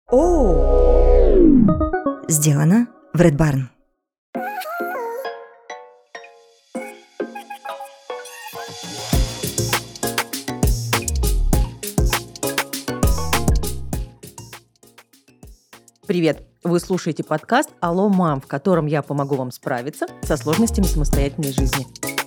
Сделано в Red Barn. Привет! Вы слушаете подкаст «Алло, мам», в котором я помогу вам справиться со сложностями самостоятельной жизни.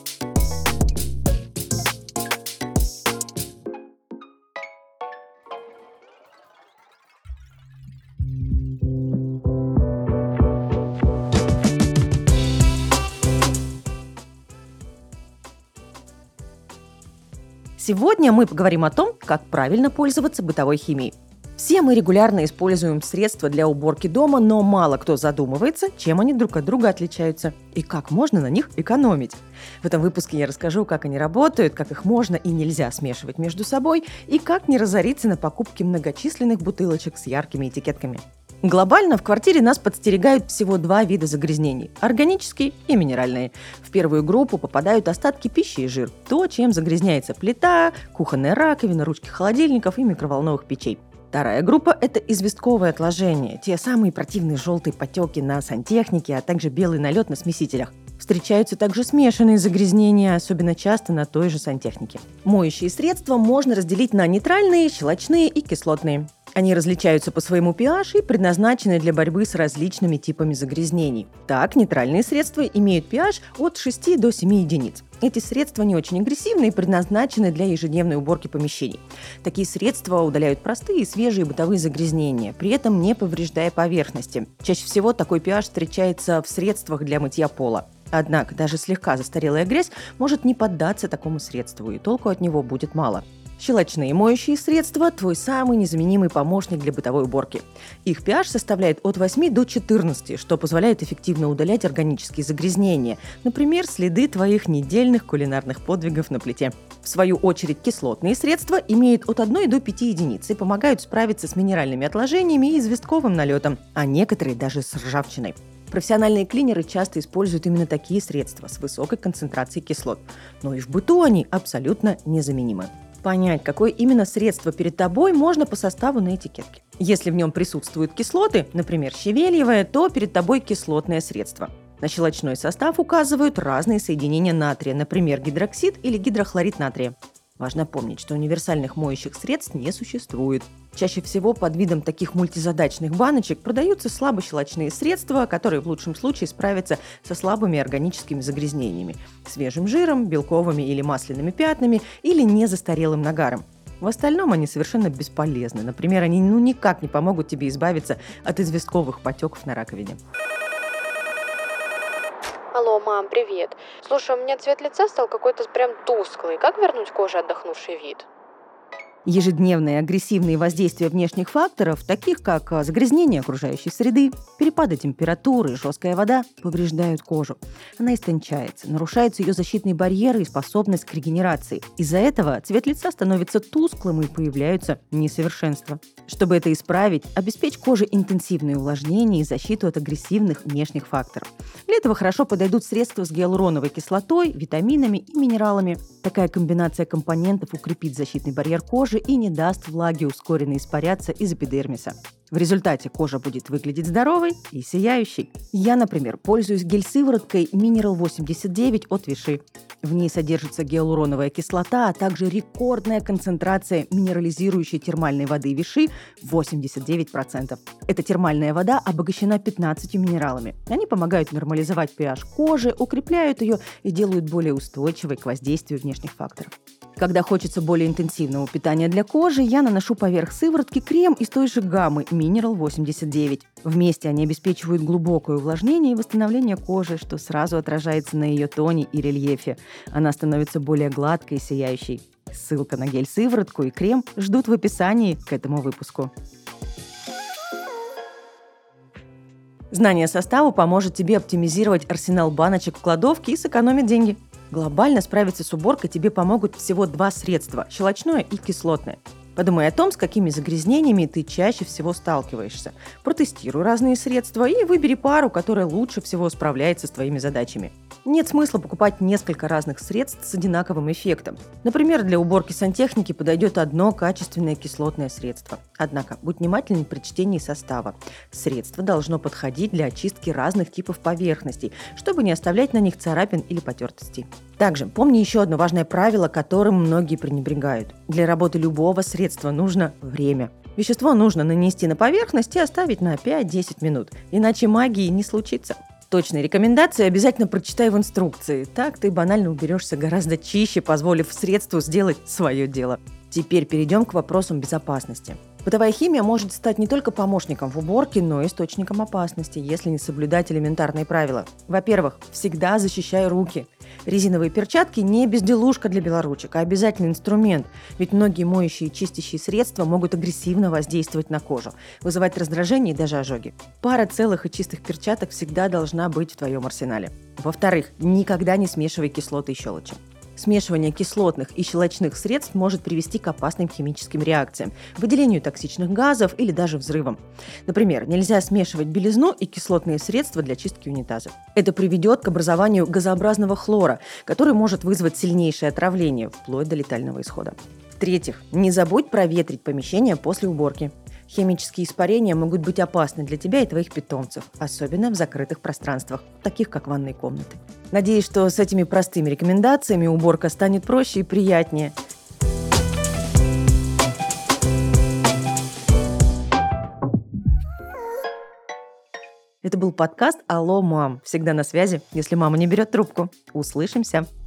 Сегодня мы поговорим о том, как правильно пользоваться бытовой химией. Все мы регулярно используем средства для уборки дома, но мало кто задумывается, чем они друг от друга отличаются и как можно на них экономить. В этом выпуске я расскажу, как они работают, как их можно и нельзя смешивать между собой и как не разориться на покупке многочисленных бутылочек с яркими этикетками. Глобально в квартире нас подстерегают всего два вида загрязнений – органические и минеральные. В первую группу попадают остатки пищи и жир – то, чем загрязняется плита, кухонная раковина, ручки холодильников и микроволновых печей. Вторая группа – это известковые отложения, те самые противные желтые потеки на сантехнике, а также белый налет на смесителях. Встречаются также смешанные загрязнения, особенно часто на той же сантехнике. Моющие средства можно разделить на нейтральные, щелочные и кислотные. Они различаются по своему pH и предназначены для борьбы с различными типами загрязнений. Так, нейтральные средства имеют pH от 6 до 7 единиц. Эти средства не очень агрессивны и предназначены для ежедневной уборки помещений. Такие средства удаляют простые и свежие бытовые загрязнения, при этом не повреждая поверхности. Чаще всего такой pH встречается в средствах для мытья пола. Однако даже слегка застарелая грязь может не поддаться такому средству, и толку от него будет мало. Щелочные моющие средства – твой самый незаменимый помощник для бытовой уборки. Их pH составляет от 8 до 14, что позволяет эффективно удалять органические загрязнения, например, следы твоих недельных кулинарных подвигов на плите. В свою очередь, кислотные средства имеют от 1 до 5 единиц и помогают справиться с минеральными отложениями и известковым налетом, а некоторые даже с ржавчиной. Профессиональные клинеры часто используют именно такие средства с высокой концентрацией кислот, но и в быту они абсолютно незаменимы. Понять, какое именно средство перед тобой, можно по составу на этикетке. Если в нем присутствуют кислоты, например, щавелевое, то перед тобой кислотное средство. На щелочной состав указывают разные соединения натрия, например, гидроксид или гидрохлорид натрия. Важно помнить, что универсальных моющих средств не существует. Чаще всего под видом таких мультизадачных баночек продаются слабощелочные средства, которые в лучшем случае справятся со слабыми органическими загрязнениями – свежим жиром, белковыми или масляными пятнами или незастарелым нагаром. В остальном они совершенно бесполезны. Например, они никак не помогут тебе избавиться от известковых потеков на раковине. Алло, мам, привет. Слушай, у меня цвет лица стал какой-то прям тусклый. Как вернуть коже отдохнувший вид? Ежедневные агрессивные воздействия внешних факторов, таких как загрязнение окружающей среды, перепады температуры, жесткая вода, повреждают кожу. Она истончается, нарушаются ее защитные барьеры и способность к регенерации. Из-за этого цвет лица становится тусклым и появляются несовершенства. Чтобы это исправить, обеспечь коже интенсивное увлажнение и защиту от агрессивных внешних факторов. Для этого хорошо подойдут средства с гиалуроновой кислотой, витаминами и минералами. Такая комбинация компонентов укрепит защитный барьер кожи и не даст влаге ускоренно испаряться из эпидермиса. В результате кожа будет выглядеть здоровой и сияющей. Я, например, пользуюсь гель-сывороткой Mineral 89 от Vichy. В ней содержится гиалуроновая кислота, а также рекордная концентрация минерализирующей термальной воды Vichy 89%. Эта термальная вода обогащена 15 минералами. Они помогают нормализовать pH кожи, укрепляют ее и делают более устойчивой к воздействию внешних факторов. Когда хочется более интенсивного питания для кожи, я наношу поверх сыворотки крем из той же гаммы Mineral 89. Вместе они обеспечивают глубокое увлажнение и восстановление кожи, что сразу отражается на ее тоне и рельефе. Она становится более гладкой и сияющей. Ссылка на гель-сыворотку и крем ждут в описании к этому выпуску. Знание состава поможет тебе оптимизировать арсенал баночек в кладовке и сэкономить деньги. Глобально справиться с уборкой тебе помогут всего два средства – щелочное и кислотное. Подумай о том, с какими загрязнениями ты чаще всего сталкиваешься. Протестируй разные средства и выбери пару, которая лучше всего справляется с твоими задачами. Нет смысла покупать несколько разных средств с одинаковым эффектом. Например, для уборки сантехники подойдет одно качественное кислотное средство. Однако, будь внимателен при чтении состава. Средство должно подходить для очистки разных типов поверхностей, чтобы не оставлять на них царапин или потертостей. Также помни еще одно важное правило, которым многие пренебрегают. Для работы любого средства нужно время. Вещество нужно нанести на поверхность и оставить на 5-10 минут, иначе магии не случится. Точные рекомендации обязательно прочитай в инструкции. Так ты банально уберешься гораздо чище, позволив средству сделать свое дело. Теперь перейдем к вопросам безопасности. Бытовая химия может стать не только помощником в уборке, но и источником опасности, если не соблюдать элементарные правила. Во-первых, всегда защищай руки. Резиновые перчатки не безделушка для белоручек, а обязательный инструмент, ведь многие моющие и чистящие средства могут агрессивно воздействовать на кожу, вызывать раздражение и даже ожоги. Пара целых и чистых перчаток всегда должна быть в твоем арсенале. Во-вторых, никогда не смешивай кислоты и щелочи. Смешивание кислотных и щелочных средств может привести к опасным химическим реакциям, выделению токсичных газов или даже взрывам. Например, нельзя смешивать белизну и кислотные средства для чистки унитазов. Это приведет к образованию газообразного хлора, который может вызвать сильнейшее отравление, вплоть до летального исхода. В-третьих, не забудь проветрить помещение после уборки. Химические испарения могут быть опасны для тебя и твоих питомцев, особенно в закрытых пространствах, таких как ванные комнаты. Надеюсь, что с этими простыми рекомендациями уборка станет проще и приятнее. Это был подкаст «Алло, мам». Всегда на связи, если мама не берет трубку. Услышимся!